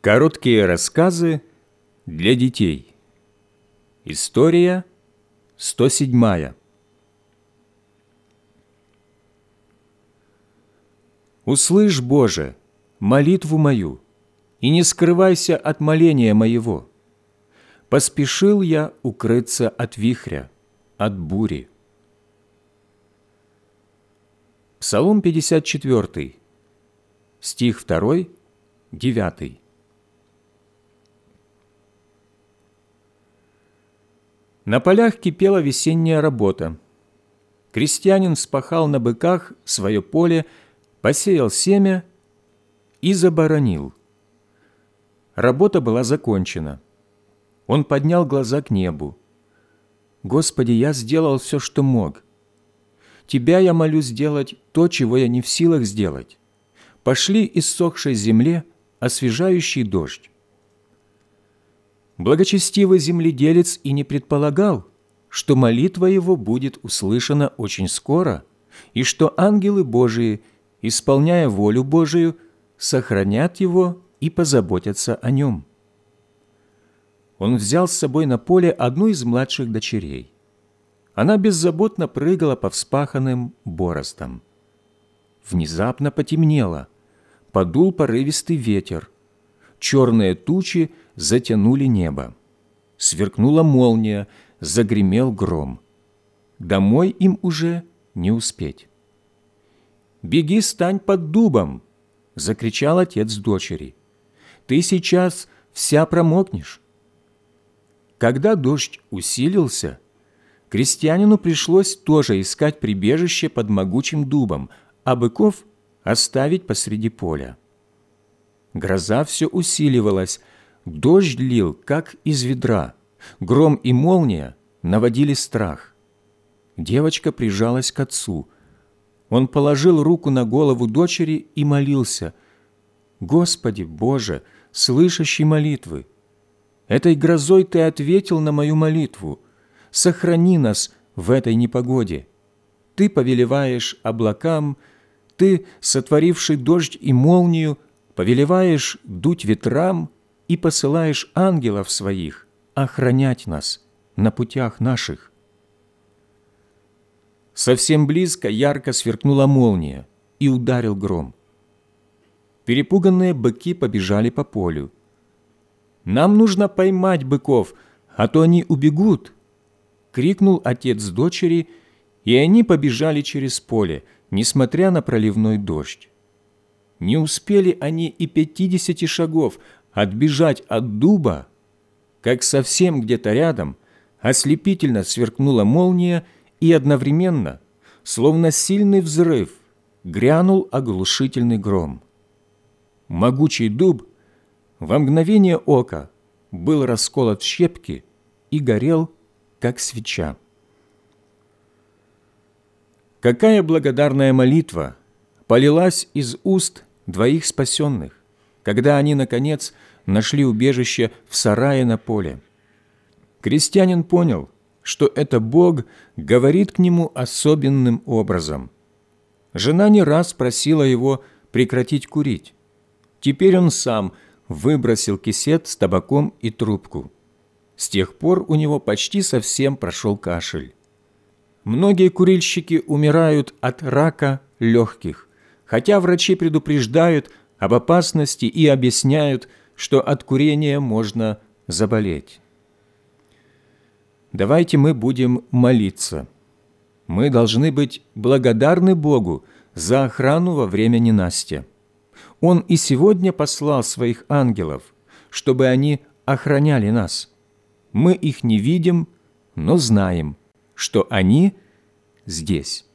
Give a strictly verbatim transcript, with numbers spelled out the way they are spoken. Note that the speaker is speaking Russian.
Короткие рассказы для детей. История сто седьмая. «Услышь, Боже, молитву мою, и не скрывайся от моления моего. Поспешил я укрыться от вихря, от бури». Псалом пятьдесят четыре, стих два, девять. На полях кипела весенняя работа. Крестьянин вспахал на быках свое поле, посеял семя и заборонил. Работа была закончена. Он поднял глаза к небу. «Господи, я сделал все, что мог. Тебя я молю сделать то, чего я не в силах сделать. Пошли иссохшей земле освежающий дождь». Благочестивый земледелец и не предполагал, что молитва его будет услышана очень скоро, и что ангелы Божии, исполняя волю Божию, сохранят его и позаботятся о нем. Он взял с собой на поле одну из младших дочерей. Она беззаботно прыгала по вспаханным бороздам. Внезапно потемнело, подул порывистый ветер. Черные тучи затянули небо. Сверкнула молния, загремел гром. Домой им уже не успеть. «Беги, стань под дубом!» — закричал отец дочери. «Ты сейчас вся промокнешь». Когда дождь усилился, крестьянину пришлось тоже искать прибежище под могучим дубом, а быков оставить посреди поля. Гроза все усиливалась, дождь лил, как из ведра, гром и молния наводили страх. Девочка прижалась к отцу. Он положил руку на голову дочери и молился: «Господи, Боже, слышащий молитвы, этой грозой Ты ответил на мою молитву. Сохрани нас в этой непогоде. Ты повелеваешь облакам, Ты, сотворивший дождь и молнию, повелеваешь дуть ветрам и посылаешь ангелов своих охранять нас на путях наших». Совсем близко ярко сверкнула молния и ударил гром. Перепуганные быки побежали по полю. «Нам нужно поймать быков, а то они убегут!» — крикнул отец дочери, и они побежали через поле, несмотря на проливной дождь. Не успели они и пятидесяти шагов отбежать от дуба, как совсем где-то рядом ослепительно сверкнула молния, и одновременно, словно сильный взрыв, грянул оглушительный гром. Могучий дуб во мгновение ока был расколот в щепки и горел, как свеча. Какая благодарная молитва полилась из уст двоих спасенных, когда они, наконец, нашли убежище в сарае на поле. Крестьянин понял, что это Бог говорит к нему особенным образом. Жена не раз просила его прекратить курить. Теперь он сам выбросил кисет с табаком и трубку. С тех пор у него почти совсем прошел кашель. Многие курильщики умирают от рака легких, хотя врачи предупреждают об опасности и объясняют, что от курения можно заболеть. Давайте мы будем молиться. Мы должны быть благодарны Богу за охрану во время ненастья. Он и сегодня послал своих ангелов, чтобы они охраняли нас. Мы их не видим, но знаем, что они здесь.